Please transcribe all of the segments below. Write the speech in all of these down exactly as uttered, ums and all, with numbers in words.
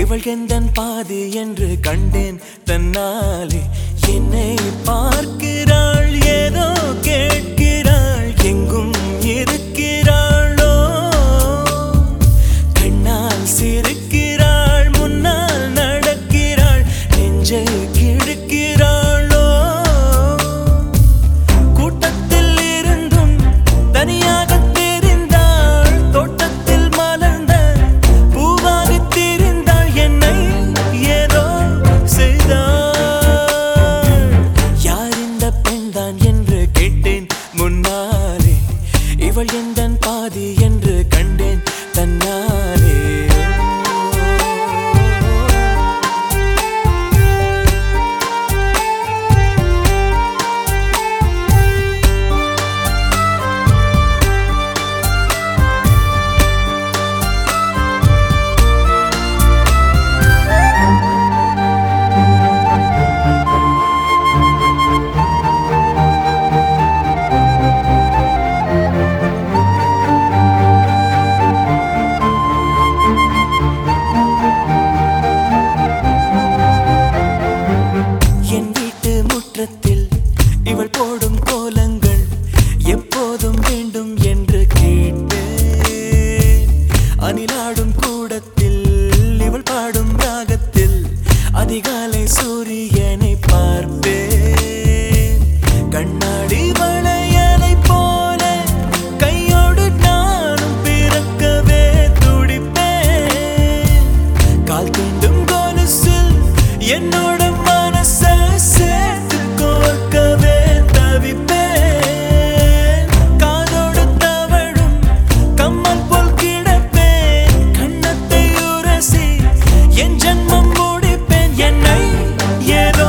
இவள் எந்தன் பாதி என்று கண்டேன் தன்னாலே. என்னை பார்க்கிறாள், ஏதோ கேட்கிறாள், எங்கும் இருக்கிறாளோ. கண்ணால் சிரிக்கிறாள், முன்னால் நடக்கிறாள், நெஞ்சை கிழக்கிறாளோ. கூட்டத்தில் இருந்தும் தனியாக தெரிந்தாள், தோட்டத்தில் மலர்ந்த பூவாக தெரிந்தாள், என்னை ஏதோ செய்தாள். யார் இந்த பெண்தான் என்று கேட்டேன் முன்னாலே. இவள் எந்தன் பாதி என்று கண்டேன் தன்னாலே. இவள் போடும் கோலங்கள் எப்போதும் வேண்டும் என்று கேட்டேன். அணிலாடும் கூடத்தில் இவள் பாடும் ராகத்தில் அதிகாலை சூரியனை பார்ப்பேன். கண்ணாடி வளையலை போல கையோடு நானும் பிறக்கவே துடிப்பேன். கால் தீண்டும் கொலுசில் என்னோட மனசை சேர்த்து கோர்க்கவே தவிப்பேன். காதோடு தவழும் கம்மல் போல் கிடப்பேன். கண்ணத்தை உரசி என் ஜன்மம் முடிப்பேன். என்னை ஏதோ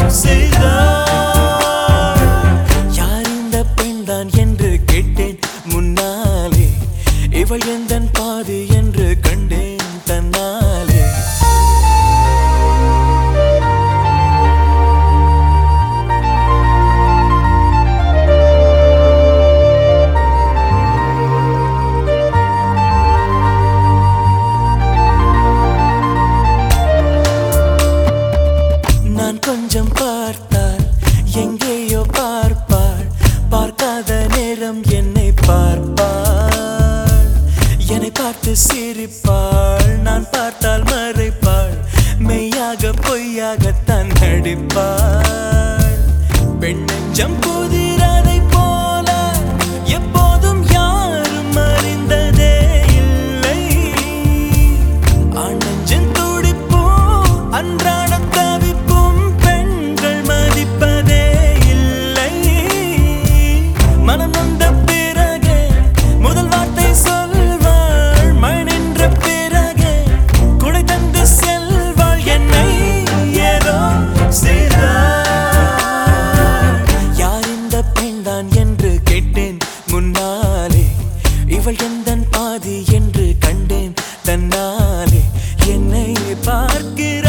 செய்தாள். யார் இந்த பெண்தான் என்று கேட்டேன் முன்னாலே. இவள் எந்தன் பாதி என்று கண்டேன் தன்னாலே. கொஞ்சம் பார்த்தால் எங்கேயோ பார்ப்பாள், பார்க்காத நேரம் என்னை பார்ப்பாள். என்னை பார்த்து சிரிப்பாள், நான் பார்த்தால் மறைப்பாள், மெய்யாக பொய்யாகத்தான் நடிப்பாள். பெண் நெஞ்சம் புதிரதை போல எப்போதும் யாரும் அறிந்ததே இல்லை. ஆண் நெஞ்சின் துடிப்போ அன்றாட என்று கேட்டேன் முன்னாலே. இவள் எந்தன் பாதி என்று கண்டேன் தன்னாலே. என்னை பார்க்கிற